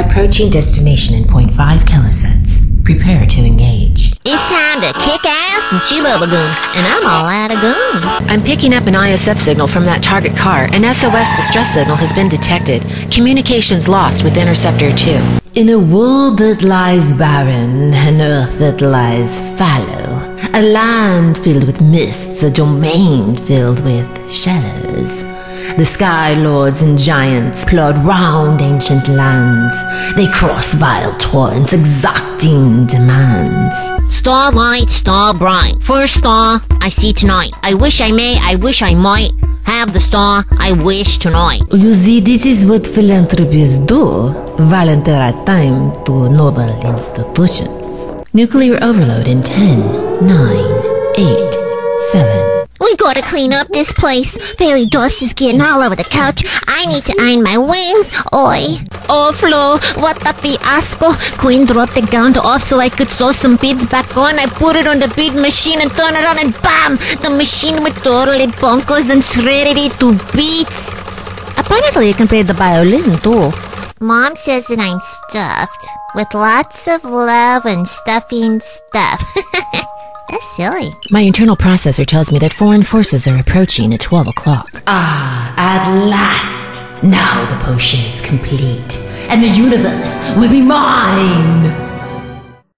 Approaching destination in 0.5 kilosets. Prepare to engage. It's time to kick ass and chew bubblegum, and I'm all out of gum. I'm picking up an ISF signal from that target car. An SOS distress signal has been detected. Communications lost with Interceptor 2. In a world that lies barren, an earth that lies fallow, a land filled with mists, a domain filled with shadows, the Sky Lords and Giants plod round ancient lands. They cross vile torrents, exacting demands. Starlight, star bright, first star I see tonight. I wish I may, I wish I might have the star I wish tonight. You see, this is what philanthropists do. Volunteer at time to noble institutions. Nuclear overload in 10, 9, 8, 7. We gotta clean up this place. Fairy dust is getting all over the couch. I need to iron my wings. Oi. Oh, Flo, what a fiasco. Queen dropped the gown off so I could sew some beads back on. I put it on the bead machine and turn it on and bam! The machine went totally bonkers and shredded it to bits. Apparently you can play the violin too. Mom says that I'm stuffed with lots of love and stuffing stuff. That's silly. My internal processor tells me that foreign forces are approaching at 12 o'clock. Ah, at last! Now the potion is complete, and the universe will be mine!